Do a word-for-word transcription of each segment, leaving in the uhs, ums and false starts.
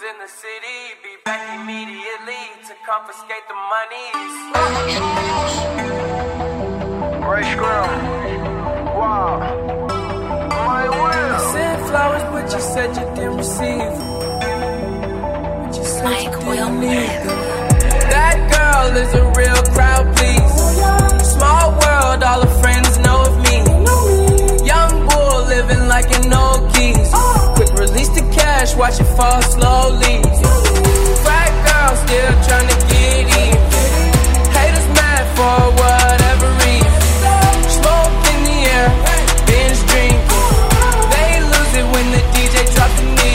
in the city, be back immediately to confiscate the monies. Ray Scrum. Wow. My will. I sent flowers, but you said you didn't receive. But you said Mike you didn't Will need them. That girl is a real crowd, please. Small world, all her friends know of me. Young bull living like an old keys. Quick release the cash, watch it fall slowly. Frat girl still trying to get in. Haters mad for whatever reason. Smoke in the air, binge drinking. They lose it when the D J drops the knee.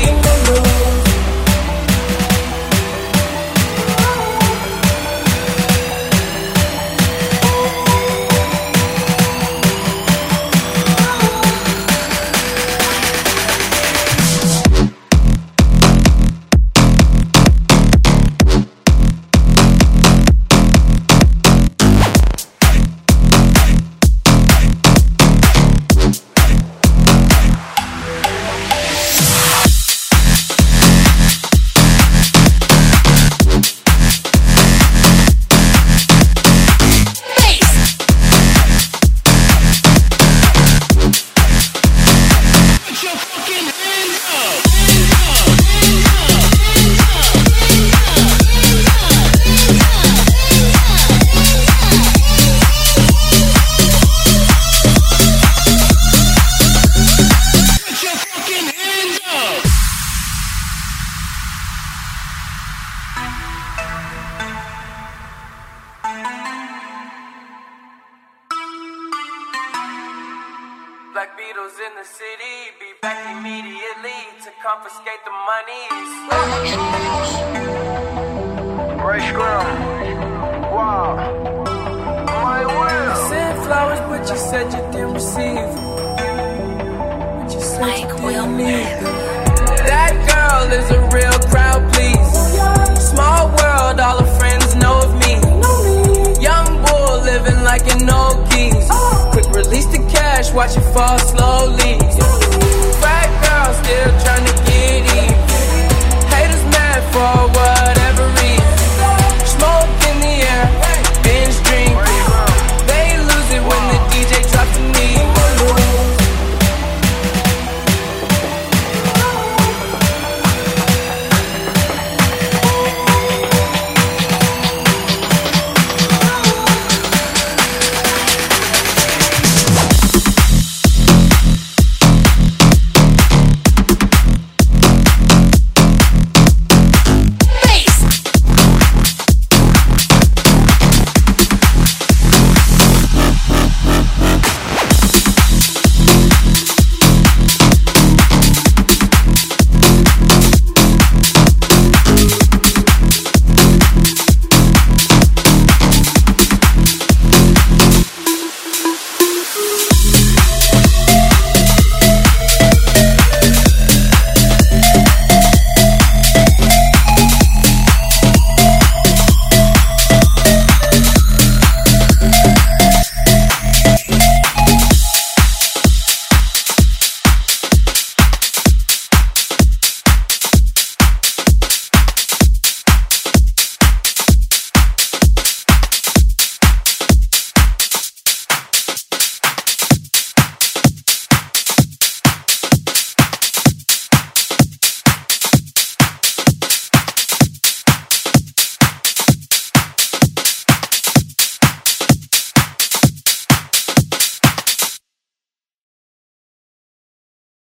Black Beatles in the city, be back immediately to confiscate the monies. Ray Scrum. Wow. My will. I sent flowers, but you said you didn't receive. But you said Mike you Will didn't need them. That girl is a real crowd, please. Small world, all her friends know of me. Young bull living like an old geese. Quick release the cash, watch it fall slow.